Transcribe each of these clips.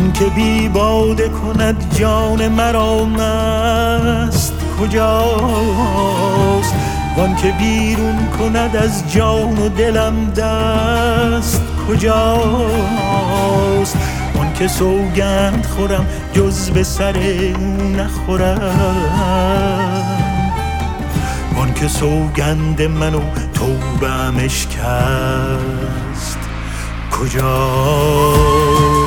وان که بی باده کند جان مرا مست کجاست؟ وان که بیرون کند از جان و دلم دست کجاست؟ وان که سوگند خورم جز به سر او نخورم، وان که سوگند منو توبه‌ام اشکست کجاست؟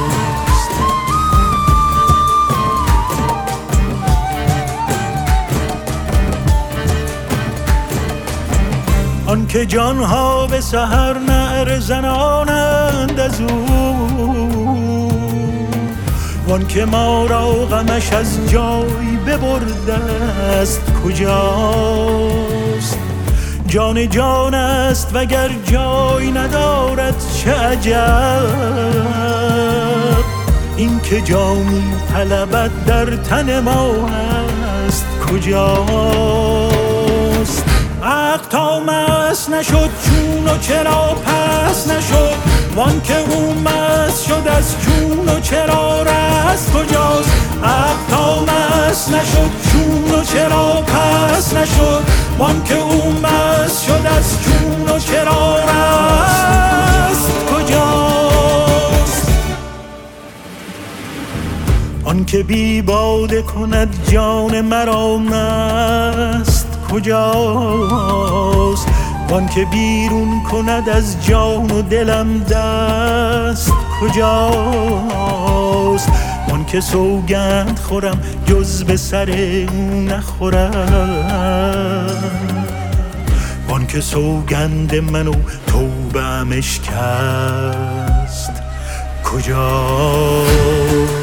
آن که جانها به سحر نعره زنانند از او، وان که ما را غمش از جای ببرده است کجاست؟ جان جان است وگر جای ندارد چه عجب، این که جانی طلبد در تن ما هست کجاست؟ عقل تا مست نشد چون و چرا پس نشد، وان که او مست شد از چون و چرا رست کجاست؟ عقل تا مست نشد چون و چرا پس نشد، وان که او مست شد از چون و چرا رست کجاست؟ آن که بی باده کند جان مرا مست کجاست؟ وان که بیرون کند از جان و دلم دست کجاست؟ وان که سوگند خورم جز به سر او نخورم، وان که سوگند منو توبه‌ام اشکست کجاست؟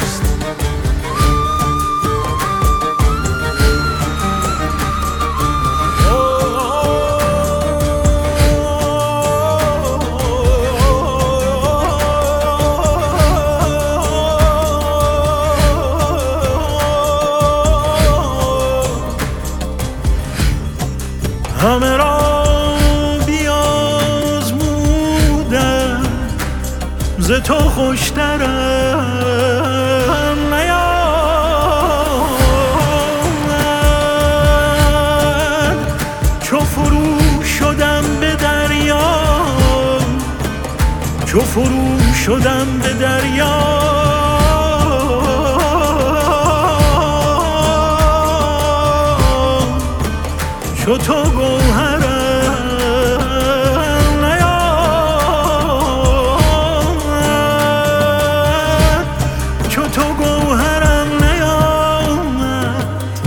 همه را بیازمودم ز تو خوشترم نیامد، چو فرو شدم به دریا، چو فرو شدم به دریا، چو تو گوهرم نیامد، چو تو گوهرم نیامد.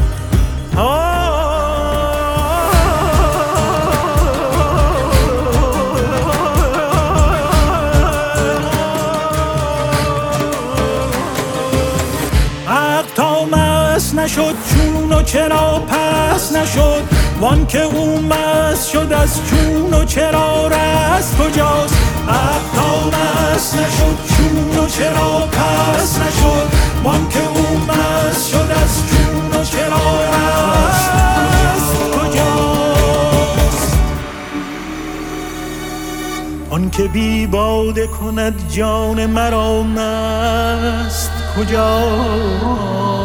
عقل تا مست نشد چون و چرا پس نشد، وان که او مست شد از چون و چرا رست کجاست؟ عقل تا مست نشد چون و چرا پس نشد، وان که او مست شد از چون و چرا رست کجاست؟ آن که بی باده کند جان مرا مست کجاست؟